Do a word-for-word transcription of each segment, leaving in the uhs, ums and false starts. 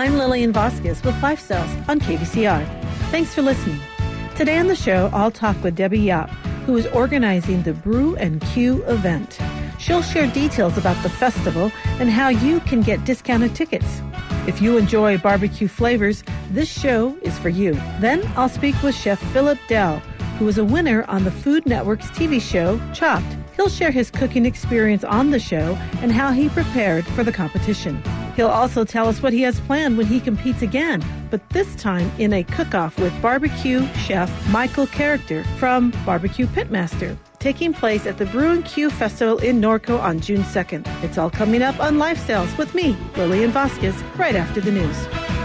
I'm Lillian Vasquez with Lifestyles on K V C R. Thanks for listening. Today on the show, I'll talk with Debbie Yap, who is organizing the Brew and Q event. She'll share details about the festival and how you can get discounted tickets. If you enjoy barbecue flavors, this show is for you. Then I'll speak with Chef Philip Dell, who is a winner on the Food Network's T V show, Chopped. He'll share his cooking experience on the show and how he prepared for the competition. He'll also tell us what he has planned when he competes again, but this time in a cook-off with barbecue chef Michael Character from Barbecue Pitmaster, taking place at the Brew and Q Festival in Norco on June second. It's all coming up on Lifestyles with me, Lillian Vasquez, right after the news.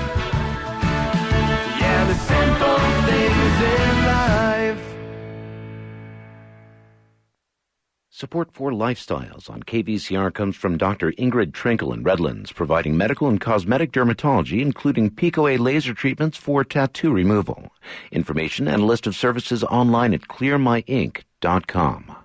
Yeah, the simple things in life. Support for Lifestyles on K V C R comes from Doctor Ingrid Trinkle in Redlands, providing medical and cosmetic dermatology, including Pico-A laser treatments for tattoo removal. Information and a list of services online at clear my ink dot com.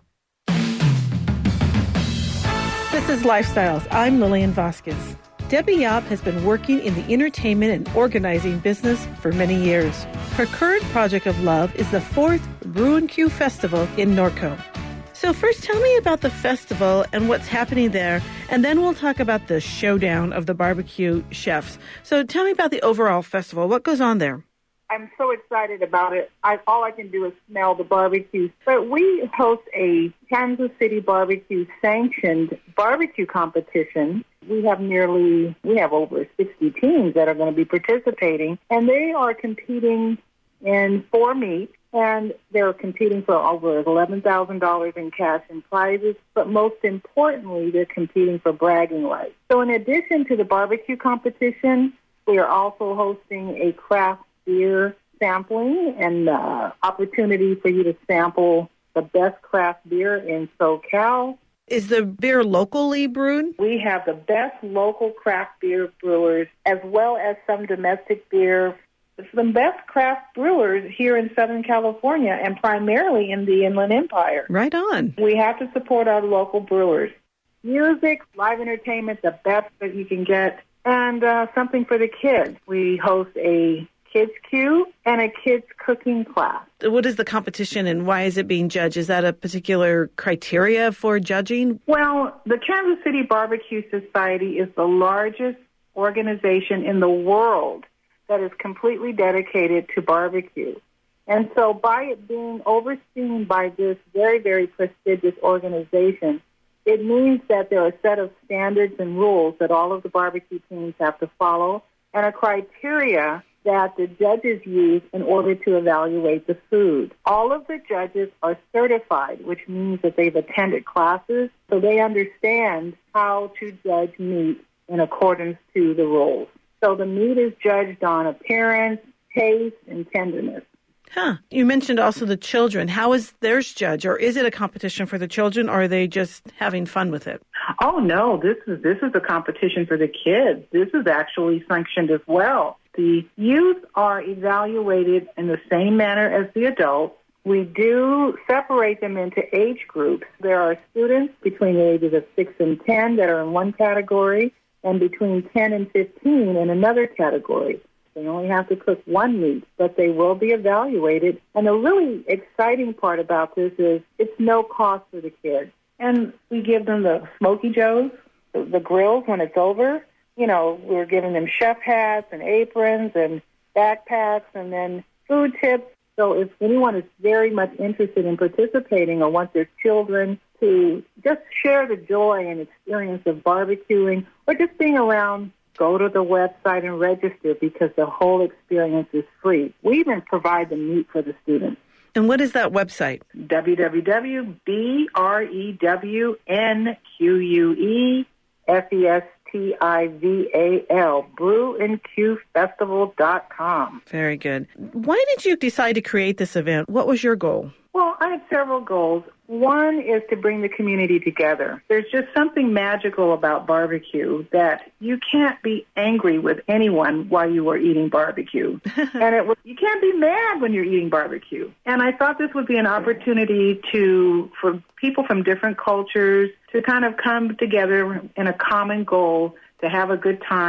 This is Lifestyles. I'm Lillian Vasquez. Debbie Yap has been working in the entertainment and organizing business for many years. Her current project of love is the fourth Brew and Q Festival in Norco. So first, tell me about the festival and what's happening there, and then we'll talk about the showdown of the barbecue chefs. So tell me about the overall festival. What goes on there? I'm so excited about it. I, all I can do is smell the barbecue. But we host a Kansas City Barbecue sanctioned barbecue competition. We have nearly, we have over sixty teams that are going to be participating, and they are competing in four meats. And they're competing for over eleven thousand dollars in cash and prizes, but most importantly, they're competing for bragging rights. So in addition to the barbecue competition, we are also hosting a craft beer sampling and uh, opportunity for you to sample the best craft beer in SoCal. Is the beer locally brewed? We have the best local craft beer brewers, as well as some domestic beer. Some best craft brewers here in Southern California and primarily in the Inland Empire. Right on. We have to support our local brewers. Music, live entertainment, the best that you can get, and uh, something for the kids. We host a kids' queue and a kids' cooking class. What is the competition and why is it being judged? Is that a particular criteria for judging? Well, the Kansas City Barbecue Society is the largest organization in the world that is completely dedicated to barbecue. And so by it being overseen by this very, very prestigious organization, it means that there are a set of standards and rules that all of the barbecue teams have to follow and a criteria that the judges use in order to evaluate the food. All of the judges are certified, which means that they've attended classes, so they understand how to judge meat in accordance to the rules. So the meat is judged on appearance, taste, and tenderness. Huh. You mentioned also the children. How is theirs judged? Or is it a competition for the children, or are they just having fun with it? Oh, no. This is this is a competition for the kids. This is actually sanctioned as well. The youth are evaluated in the same manner as the adults. We do separate them into age groups. There are students between the ages of six and ten that are in one category, and between ten and fifteen in another category. They only have to cook one meat, but they will be evaluated. And the really exciting part about this is it's no cost for the kids. And we give them the Smoky Joes, the, the grills when it's over. You know, we're giving them chef hats and aprons and backpacks and then food tips. So if anyone is very much interested in participating or wants their children to just share the joy and experience of barbecuing or just being around, go to the website and register because the whole experience is free. We even provide the meat for the students. And what is that website? w w w dot b r e w n q u e f e s T I V A L, brew and q festival dot com. Very good. Why did you decide to create this event? What was your goal? Well, I had several goals. One is to bring the community together. There's just something magical about barbecue that you can't be angry with anyone while you are eating barbecue. and it was, you can't be mad when you're eating barbecue. And I thought this would be an opportunity to for people from different cultures to kind of come together in a common goal to have a good time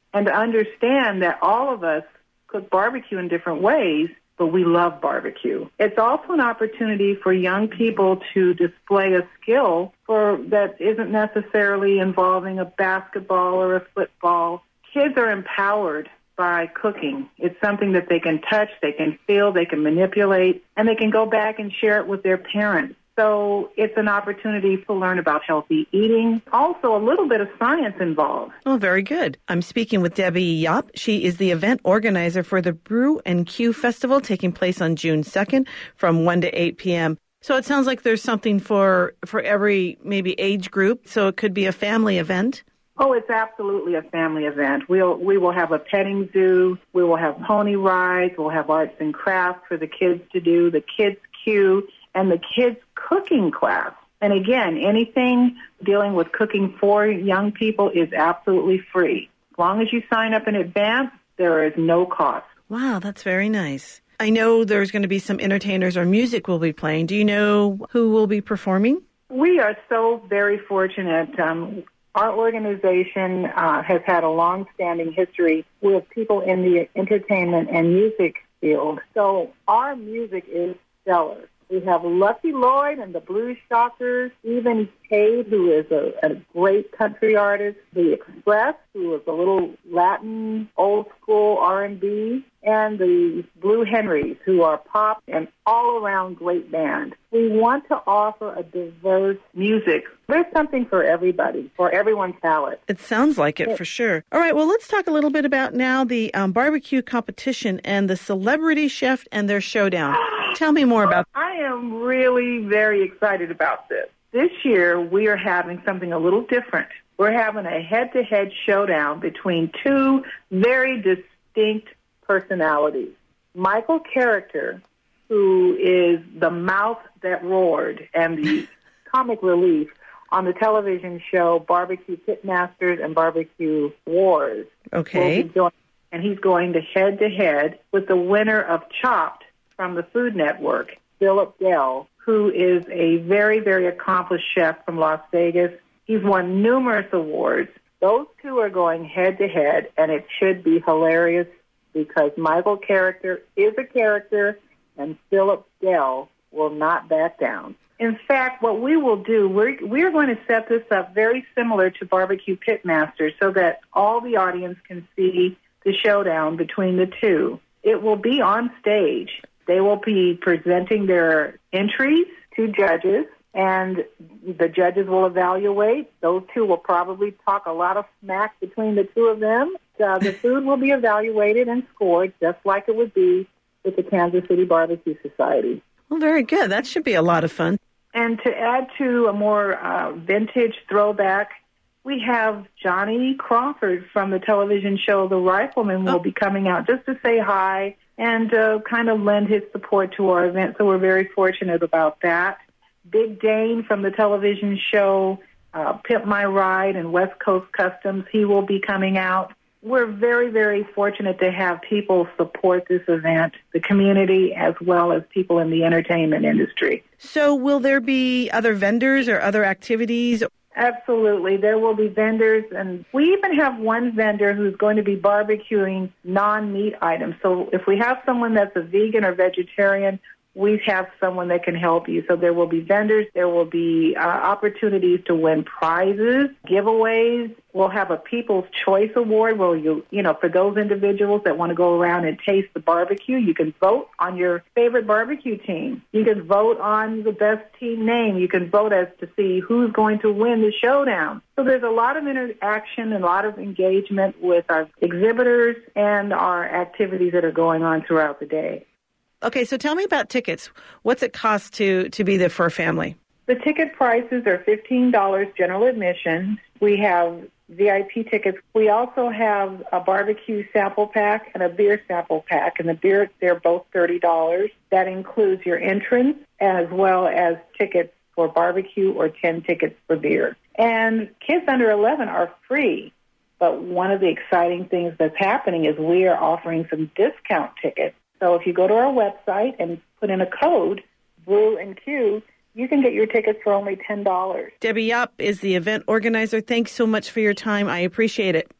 and to understand that all of us cook barbecue in different ways, but we love barbecue. It's also an opportunity for young people to display a skill for that isn't necessarily involving a basketball or a football. Kids are empowered by cooking. It's something that they can touch, they can feel, they can manipulate, and they can go back and share it with their parents. So it's an opportunity to learn about healthy eating. Also, a little bit of science involved. Oh, very good. I'm speaking with Debbie Yap. She is the event organizer for the Brew and Q Festival taking place on June second from one to eight p.m. So it sounds like there's something for, for every maybe age group. So it could be a family event. Oh, it's absolutely a family event. We'll, we will have a petting zoo. We will have pony rides. We'll have arts and crafts for the kids to do, the Kids Q, and the kids' cooking class. And again, anything dealing with cooking for young people is absolutely free. As long as you sign up in advance, there is no cost. Wow, that's very nice. I know there's going to be some entertainers or music will be playing. Do you know who will be performing? We are so very fortunate. Um, our organization uh, has had a long-standing history with people in the entertainment and music field. So our music is stellar. We have Lucky Lloyd and the Blues Shockers, Stephen Cade, who is a, a great country artist, The Express, who is a little Latin, old-school R and B, and the Blue Henrys, who are pop and all-around great band. We want to offer a diverse music. There's something for everybody, for everyone's palate. It sounds like it, for sure. All right, well, let's talk a little bit about now the um, barbecue competition and the Celebrity Chef and their showdown. Tell me more about that. I am really very excited about this. This year, we are having something a little different. We're having a head-to-head showdown between two very distinct personalities. Michael Character, who is the mouth that roared and the comic relief on the television show Barbecue Pitmasters and Barbecue Wars. Okay. Going, and he's going to head-to-head with the winner of Chopped from the Food Network, Philip Dell, who is a very, very accomplished chef from Las Vegas. He's won numerous awards. Those two are going head-to-head, and it should be hilarious because Michael Character is a character, and Philip Dell will not back down. In fact, what we will do, we're, we're going to set this up very similar to Barbecue Pitmasters so that all the audience can see the showdown between the two. It will be on stage. They will be presenting their entries to judges, and the judges will evaluate. Those two will probably talk a lot of smack between the two of them. Uh, the food will be evaluated and scored just like it would be with the Kansas City Barbecue Society. Well, very good. That should be a lot of fun. And to add to a more uh, vintage throwback, we have Johnny Crawford from the television show The Rifleman will oh. be coming out just to say hi and uh, kind of lend his support to our event. So we're very fortunate about that. Big Dane from the television show uh, Pimp My Ride and West Coast Customs, he will be coming out. We're very, very fortunate to have people support this event, the community, as well as people in the entertainment industry. So will there be other vendors or other activities? Absolutely. There will be vendors, and we even have one vendor who's going to be barbecuing non-meat items. So if we have someone that's a vegan or vegetarian, we have someone that can help you. So there will be vendors. There will be uh, opportunities to win prizes, giveaways. We'll have a People's Choice Award where you, you know, for those individuals that want to go around and taste the barbecue, you can vote on your favorite barbecue team. You can vote on the best team name. You can vote as to see who's going to win the showdown. So there's a lot of interaction and a lot of engagement with our exhibitors and our activities that are going on throughout the day. Okay, so tell me about tickets. What's it cost to, to be there for a family? The ticket prices are fifteen dollars general admission. We have V I P tickets. We also have a barbecue sample pack and a beer sample pack. And the beer, they're both thirty dollars. That includes your entrance as well as tickets for barbecue or ten tickets for beer. And kids under eleven are free. But one of the exciting things that's happening is we are offering some discount tickets. So if you go to our website and put in a code, Brew and Q, you can get your tickets for only ten dollars. Debbie Yap is the event organizer. Thanks so much for your time. I appreciate it.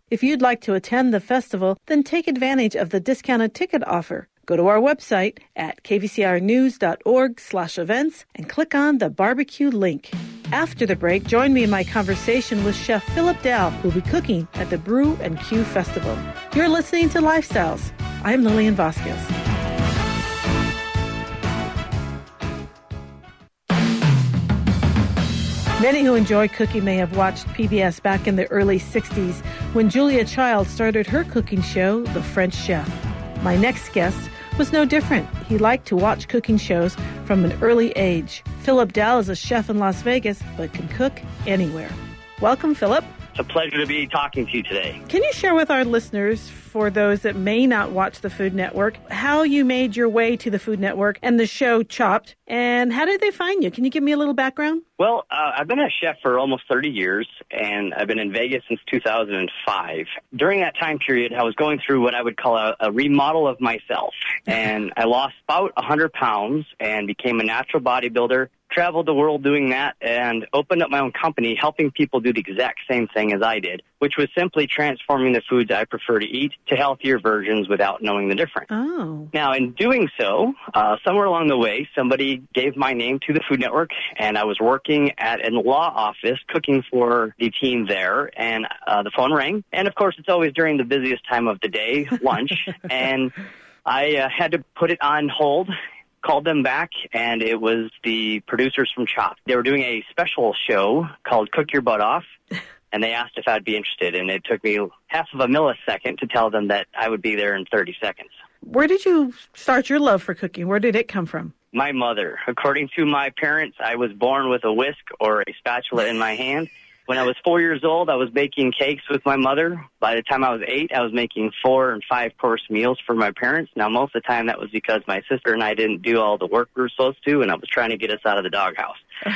If you'd like to attend the festival, then take advantage of the discounted ticket offer. Go to our website at kvcrnews.org slash events and click on the barbecue link. After the break, join me in my conversation with Chef Philip Dow, who will be cooking at the Brew and Q Festival. You're listening to Lifestyles. I'm Lillian Vasquez. Many who enjoy cooking may have watched P B S back in the early sixties when Julia Child started her cooking show, The French Chef. My next guest was no different. He liked to watch cooking shows from an early age. Philip Dow is a chef in Las Vegas, but can cook anywhere. Welcome, Philip. It's a pleasure to be talking to you today. Can you share with our listeners, for those that may not watch the Food Network, how you made your way to the Food Network and the show Chopped, and how did they find you? Can you give me a little background? Well, uh, I've been a chef for almost thirty years, and I've been in Vegas since two thousand five. During that time period, I was going through what I would call a, a remodel of myself, and I lost about one hundred pounds and became a natural bodybuilder, traveled the world doing that, and opened up my own company helping people do the exact same thing as I did, which was simply transforming the foods I prefer to eat to healthier versions without knowing the difference. Oh. Now, in doing so, uh, somewhere along the way, somebody gave my name to the Food Network, and I was working at a law office cooking for the team there, and uh, the phone rang. And, of course, it's always during the busiest time of the day, lunch, and I uh, had to put it on hold. Called them back, and it was the producers from Chopped. They were doing a special show called Cook Your Butt Off, and they asked if I'd be interested, and it took me half of a millisecond to tell them that I would be there in thirty seconds. Where did you start your love for cooking? Where did it come from? My mother. According to my parents, I was born with a whisk or a spatula in my hand. When I was four years old, I was baking cakes with my mother. By the time I was eight, I was making four and five course meals for my parents. Now, most of the time, that was because my sister and I didn't do all the work we were supposed to, and I was trying to get us out of the doghouse.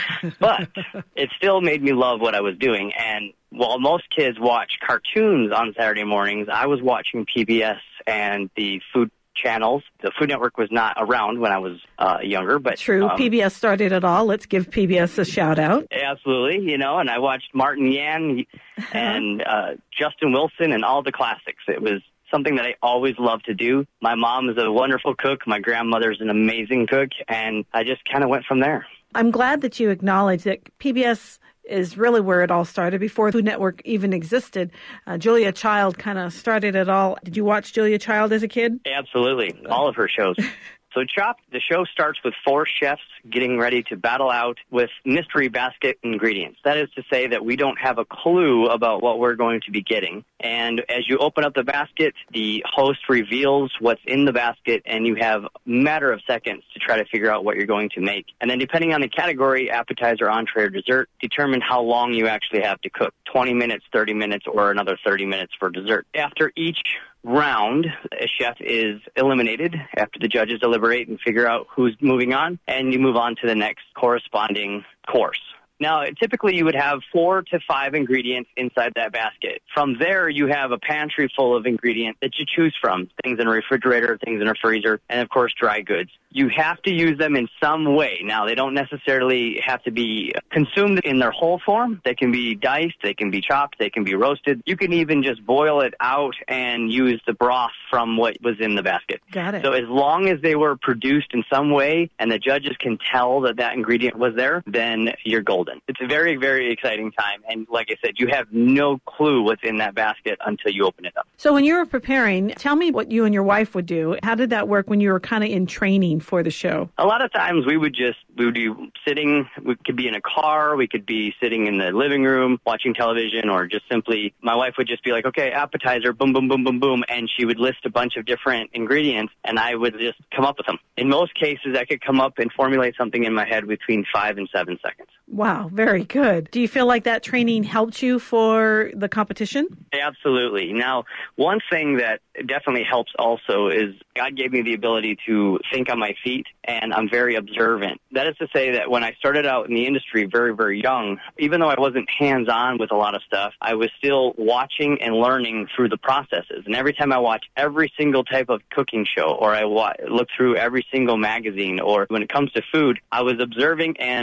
But it still made me love what I was doing. And while most kids watch cartoons on Saturday mornings, I was watching P B S and the food channels. The Food Network was not around when I was uh, younger, but true. Um, P B S started it all. Let's give P B S a shout out. Absolutely, you know, and I watched Martin Yan and uh, Justin Wilson and all the classics. It was something that I always loved to do. My mom is a wonderful cook. My grandmother's an amazing cook, and I just kind of went from there. I'm glad that you acknowledge that P B S is really where it all started before Food Network even existed. Uh, Julia Child kind of started it all. Did you watch Julia Child as a kid? Absolutely. All of her shows. So Chopped, the show starts with four chefs getting ready to battle out with mystery basket ingredients. That is to say that we don't have a clue about what we're going to be getting. And as you open up the basket, the host reveals what's in the basket, and you have a matter of seconds to try to figure out what you're going to make. And then depending on the category, appetizer, entree, or dessert, determine how long you actually have to cook. twenty minutes, thirty minutes, or another thirty minutes for dessert. After each round, a chef is eliminated after the judges deliberate and figure out who's moving on, and you move on to the next corresponding course. Now, typically you would have four to five ingredients inside that basket. From there, you have a pantry full of ingredients that you choose from, things in a refrigerator, things in a freezer, and, of course, dry goods. You have to use them in some way. Now, they don't necessarily have to be consumed in their whole form. They can be diced, they can be chopped, they can be roasted. You can even just boil it out and use the broth from what was in the basket. Got it. So as long as they were produced in some way and the judges can tell that that ingredient was there, then you're golden. It's a very, very exciting time. And like I said, you have no clue what's in that basket until you open it up. So when you were preparing, tell me what you and your wife would do. How did that work when you were kind of in training for the show? A lot of times we would just, we would be sitting, we could be in a car, we could be sitting in the living room watching television, or just simply, my wife would just be like, okay, appetizer, boom, boom, boom, boom, boom, and she would list a bunch of different ingredients, and I would just come up with them. In most cases, I could come up and formulate something in my head between five and seven seconds. Wow, very good. Do you feel like that training helped you for the competition? Absolutely. Now, one thing that definitely helps also is God gave me the ability to think on my feet, and I'm very observant. That is to say that when I started out in the industry very, very young, even though I wasn't hands-on with a lot of stuff, I was still watching and learning through the processes. And every time I watch every single type of cooking show, or I wa- look through every single magazine, or when it comes to food, I was observing and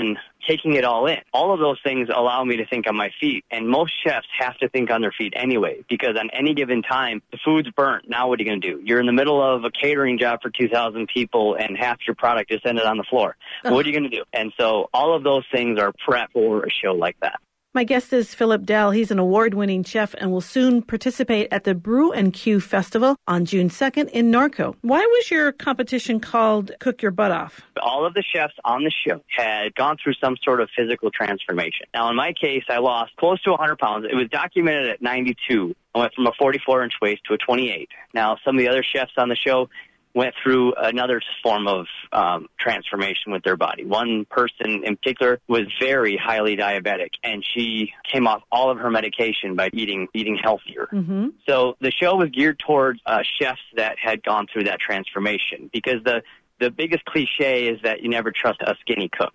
taking it all in. All of those things allow me to think on my feet. And most chefs have to think on their feet anyway, because on any given time, the food's burnt. Now what are you going to do? You're in the middle of a catering job for two thousand people and half your product is ended on the floor. Oh. What are you going to do? And so all of those things are prep for a show like that. My guest is Philip Dell. He's an award-winning chef and will soon participate at the Brew and Q Festival on June second in Norco. Why was your competition called Cook Your Butt Off? All of the chefs on the show had gone through some sort of physical transformation. Now, in my case, I lost close to one hundred pounds. It was documented at ninety-two. I went from a forty-four inch waist to a twenty-eight. Now, some of the other chefs on the show went through another form of um, transformation with their body. One person in particular was very highly diabetic, and she came off all of her medication by eating eating healthier. Mm-hmm. So the show was geared towards uh, chefs that had gone through that transformation, because the The biggest cliche is that you never trust a skinny cook.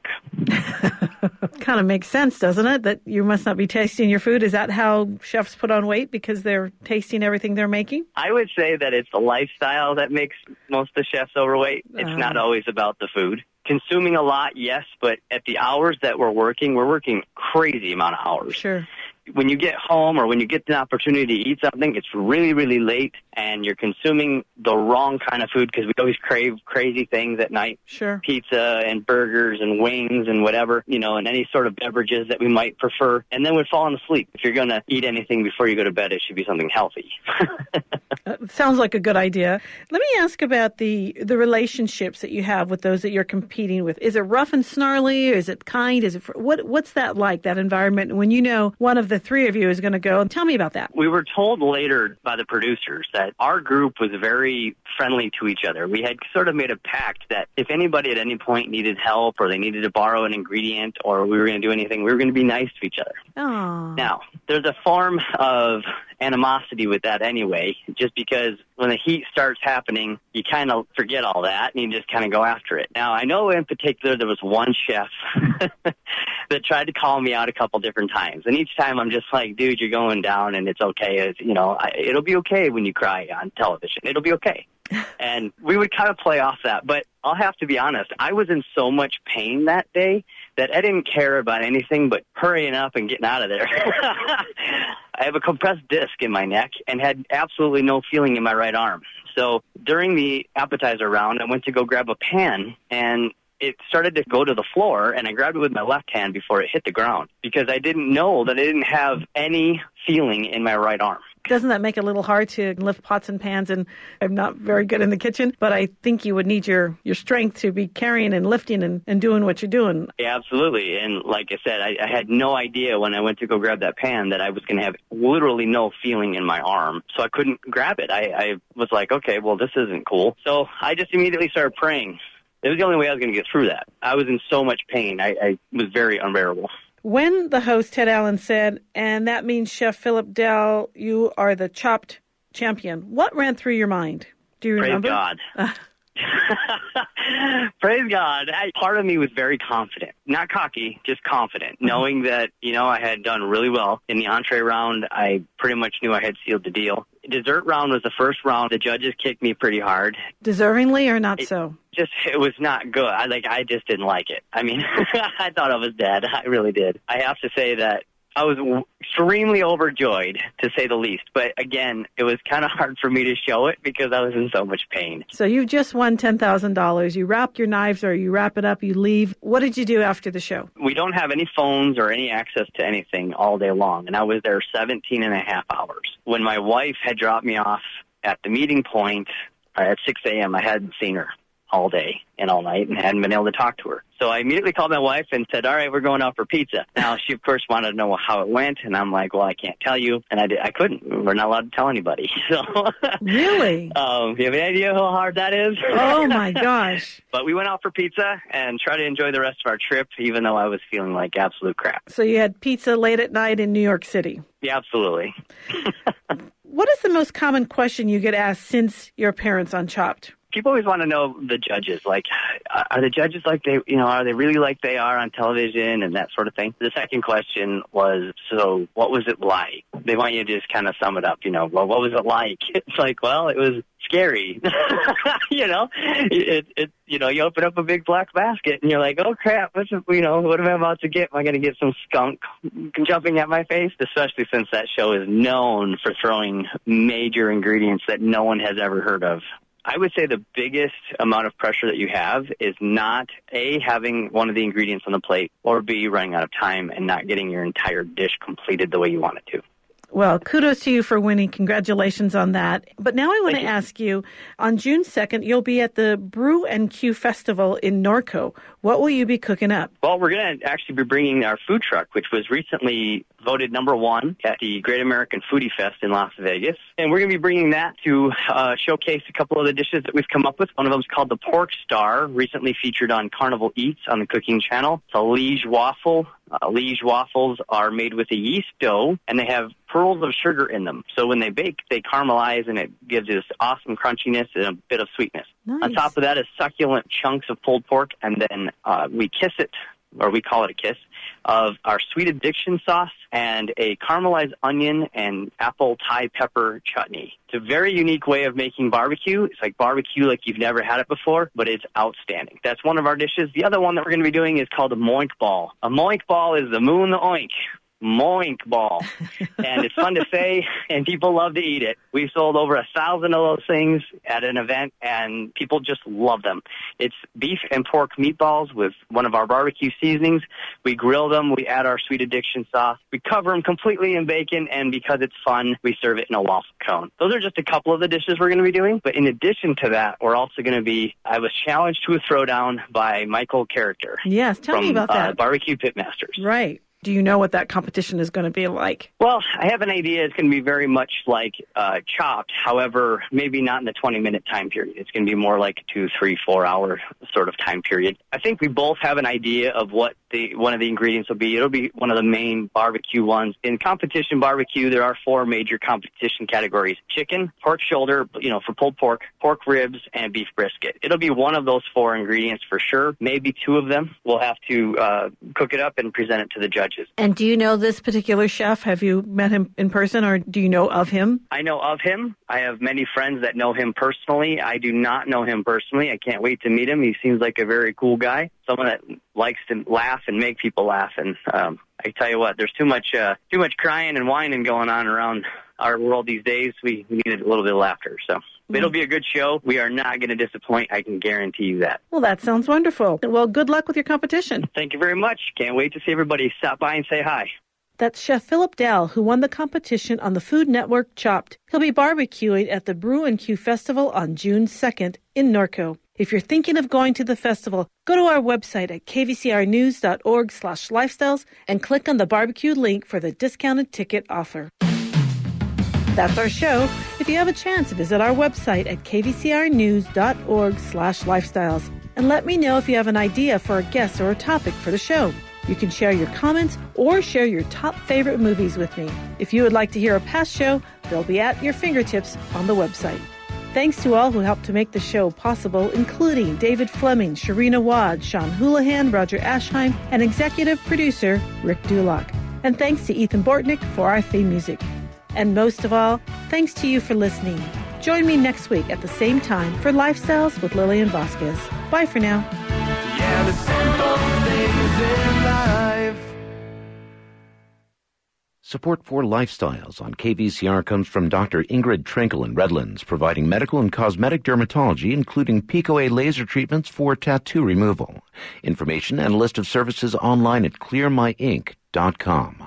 Kind of makes sense, doesn't it? That you must not be tasting your food. Is that how chefs put on weight, because they're tasting everything they're making? I would say that it's the lifestyle that makes most of the chefs overweight. It's uh. not always about the food. Consuming a lot, yes, but at the hours that we're working, we're working crazy amount of hours. Sure. When you get home or when you get the opportunity to eat something, it's really, really late, and you're consuming the wrong kind of food, because we always crave crazy things at night. Sure. Pizza and burgers and wings and whatever, you know, and any sort of beverages that we might prefer. And then we're falling asleep. If you're going to eat anything before you go to bed, it should be something healthy. uh, sounds like a good idea. Let me ask about the, the relationships that you have with those that you're competing with. Is it rough and snarly? Or is it kind? Is it what? What's that like, that environment, when you know one of the The three of you is going to go? Tell me about that. We were told later by the producers that our group was very friendly to each other. We had sort of made a pact that if anybody at any point needed help, or they needed to borrow an ingredient, or we were going to do anything, we were going to be nice to each other. Aww. Now, there's a form of animosity with that anyway, just because when the heat starts happening, you kind of forget all that and you just kind of go after it. Now, I know in particular there was one chef that tried to call me out a couple different times, and each time I'm just like, dude, you're going down and it's okay. It's, you know, I, it'll be okay when you cry on television. It'll be okay. And we would kind of play off that. But I'll have to be honest, I was in so much pain that day that I didn't care about anything but hurrying up and getting out of there. I have a compressed disc in my neck and had absolutely no feeling in my right arm. So during the appetizer round, I went to go grab a pan, and it started to go to the floor, and I grabbed it with my left hand before it hit the ground, because I didn't know that I didn't have any feeling in my right arm. Doesn't that make it a little hard to lift pots and pans? And I'm not very good in the kitchen, but I think you would need your, your strength to be carrying and lifting and, and doing what you're doing. Yeah, absolutely. And like I said, I, I had no idea when I went to go grab that pan that I was going to have literally no feeling in my arm. So I couldn't grab it. I, I was like, okay, well, this isn't cool. So I just immediately started praying. It was the only way I was going to get through that. I was in so much pain. I, I was very unbearable. When the host, Ted Allen, said, and that means Chef Philip Dell, you are the Chopped champion, what ran through your mind? Do you Praise remember? God. Praise God. I, part of me was very confident. Not cocky, just confident, mm-hmm. knowing that, you know, I had done really well. In the entree round, I pretty much knew I had sealed the deal. Dessert round was the first round. The judges kicked me pretty hard. Deservingly or not it, so? Just, it was not good. I like, I just didn't like it. I mean, I thought I was dead. I really did. I have to say that I was extremely overjoyed, to say the least. But again, it was kind of hard for me to show it because I was in so much pain. So you just won ten thousand dollars. You wrap your knives, or you wrap it up, you leave. What did you do after the show? We don't have any phones or any access to anything all day long. And I was there seventeen and a half hours. When my wife had dropped me off at the meeting point uh, at six a.m., I hadn't seen her all day and all night and hadn't been able to talk to her. So I immediately called my wife and said, all right, we're going out for pizza. Now, she, of course, wanted to know how it went, and I'm like, well, I can't tell you. And I, did, I couldn't. We're not allowed to tell anybody. So, really? um, do you have any idea how hard that is? Oh, my gosh. But we went out for pizza and tried to enjoy the rest of our trip, even though I was feeling like absolute crap. So you had pizza late at night in New York City? Yeah, absolutely. What is the most common question you get asked since your appearance on Chopped? People always want to know the judges. Like, are the judges like they, you know, are they really like they are on television and that sort of thing? The second question was, so what was it like? They want you to just kind of sum it up, you know, well, what was it like? It's like, well, it was scary. you know, it, it, you know, you open up a big black basket and you're like, oh crap, what's, you know, what am I about to get? Am I going to get some skunk jumping at my face? Especially since that show is known for throwing major ingredients that no one has ever heard of. I would say the biggest amount of pressure that you have is not, A, having one of the ingredients on the plate, or B, running out of time and not getting your entire dish completed the way you want it to. Well, kudos to you for winning. Congratulations on that. But now I want Thank to you. ask you, on June second, you'll be at the Brew and Q Festival in Norco. What will you be cooking up? Well, we're going to actually be bringing our food truck, which was recently voted number one at the Great American Foodie Fest in Las Vegas. And we're going to be bringing that to uh, showcase a couple of the dishes that we've come up with. One of them is called the Pork Star, recently featured on Carnival Eats on the Cooking Channel. It's a Liege waffle. Uh, Liege waffles are made with a yeast dough, and they have pearls of sugar in them. So when they bake, they caramelize, and it gives this awesome crunchiness and a bit of sweetness. Nice. On top of that is succulent chunks of pulled pork, and then uh, we kiss it, or we call it a kiss, of our sweet addiction sauce and a caramelized onion and apple Thai pepper chutney. It's a very unique way of making barbecue. It's like barbecue like you've never had it before, but it's outstanding. That's one of our dishes. The other one that we're going to be doing is called a moink ball. A moink ball is the moon the oink. Moink ball. And it's fun to say, and people love to eat it. We've sold over a thousand of those things at an event, and people just love them. It's beef and pork meatballs with one of our barbecue seasonings. We grill them. We add our sweet addiction sauce. We cover them completely in bacon, and because it's fun, we serve it in a waffle cone. Those are just a couple of the dishes we're going to be doing. But in addition to that, we're also going to be, I was challenged to a throwdown by Michael Character. Yes, tell from, me about that. Uh, Barbecue Pitmasters. Right. Do you know what that competition is going to be like? Well, I have an idea. It's going to be very much like uh, Chopped. However, maybe not in the twenty-minute time period. It's going to be more like a two, three, four-hour sort of time period. I think we both have an idea of what the one of the ingredients will be. It'll be one of the main barbecue ones. In competition barbecue, there are four major competition categories: chicken, pork shoulder, you know, for pulled pork, pork ribs, and beef brisket. It'll be one of those four ingredients for sure. Maybe two of them. We'll have to uh, cook it up and present it to the judges. And do you know this particular chef? Have you met him in person, or do you know of him? I know of him. I have many friends that know him personally. I do not know him personally. I can't wait to meet him. He seems like a very cool guy, someone that likes to laugh and make people laugh. And um, I tell you what, there's too much uh, too much crying and whining going on around our world these days. We, we need a little bit of laughter. So it'll be a good show. We are not going to disappoint. I can guarantee you that. Well, that sounds wonderful. Well, good luck with your competition. Thank you very much. Can't wait to see everybody stop by and say hi. That's Chef Philip Dell, who won the competition on the Food Network Chopped. He'll be barbecuing at the Brew and Q Festival on June second in Norco. If you're thinking of going to the festival, go to our website at k v c r news dot org slash lifestyles and click on the barbecue link for the discounted ticket offer. That's our show. If you have a chance, visit our website at k v c r news dot org slash lifestyles and let me know if you have an idea for a guest or a topic for the show. You can share your comments or share your top favorite movies with me. If you would like to hear a past show, they'll be at your fingertips on the website. Thanks to all who helped to make the show possible, including David Fleming, Sharina Wad, Sean Houlihan, Roger Ashheim, and executive producer Rick Dulock. And thanks to Ethan Bortnick for our theme music. And most of all, thanks to you for listening. Join me next week at the same time for Lifestyles with Lillian Vasquez. Bye for now. Yeah, the simple things in life. Support for Lifestyles on K V C R comes from Doctor Ingrid Trinkle in Redlands, providing medical and cosmetic dermatology, including Pico A laser treatments for tattoo removal. Information and a list of services online at clear my ink dot com.